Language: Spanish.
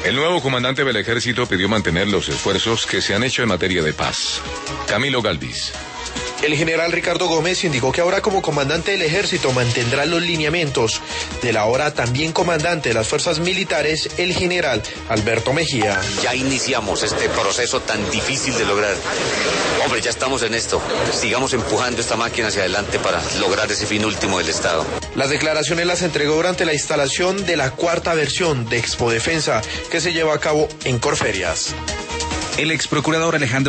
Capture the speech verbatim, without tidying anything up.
El nuevo comandante del ejército pidió mantener los esfuerzos que se han hecho en materia de paz. Camilo Galvis. El general Ricardo Gómez indicó que ahora como comandante del ejército mantendrá los lineamientos del ahora también comandante de las fuerzas militares, el general Alberto Mejía. Ya iniciamos este proceso tan difícil de lograr. Hombre, ya estamos en esto. Sigamos empujando esta máquina hacia adelante para lograr ese fin último del Estado. Las declaraciones las entregó durante la instalación de la cuarta versión de Expo Defensa que se lleva a cabo en Corferias. El ex procurador Alejandro